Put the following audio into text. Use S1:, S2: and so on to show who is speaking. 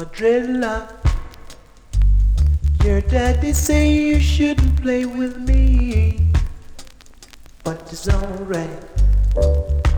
S1: dreadlock. Your daddy say you shouldn't play with me, but it's alright.